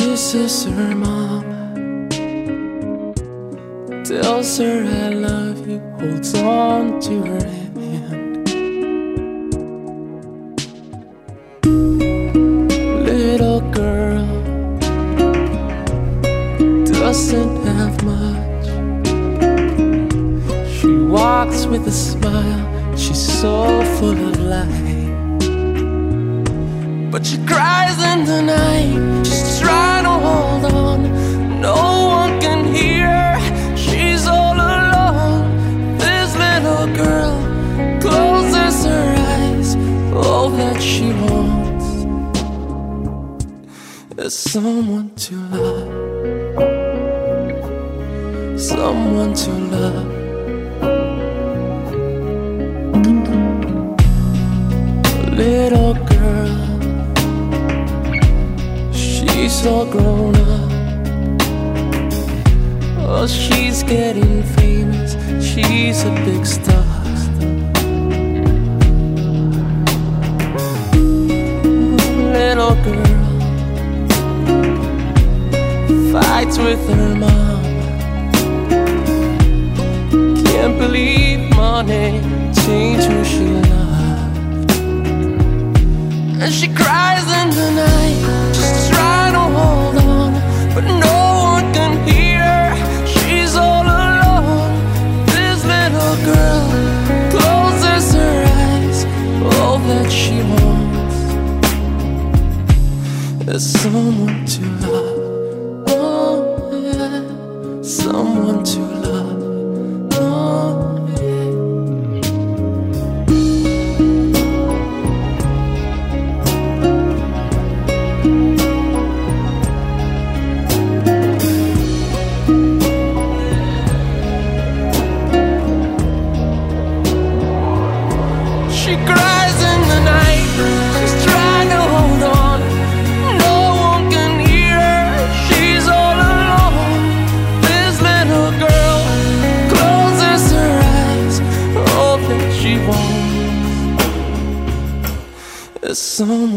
Kisses her mom, tells her I love you, holds on to her hand. Little girl doesn't have much. She walks with a smile, she's so full of life. But she cries in the night, she's trying to hold on. No one can hear her, she's all alone. This little girl closes her eyes. All that she wants is someone to love, someone to love. Little girl, she's all grown up. Oh, she's getting famous, she's a big star. Little girl fights with her mom. Can't believe money changed who she loved. And she cries in the night, just trying to hold on, but no one can hear her, she's all alone. This little girl closes her eyes. All that she wants is someone to love. Oh yeah, someone to love. Oh yeah. She cries in the night, she's trying to hold on. No one can hear her, she's all alone. This little girl closes her eyes. All that she wants is someone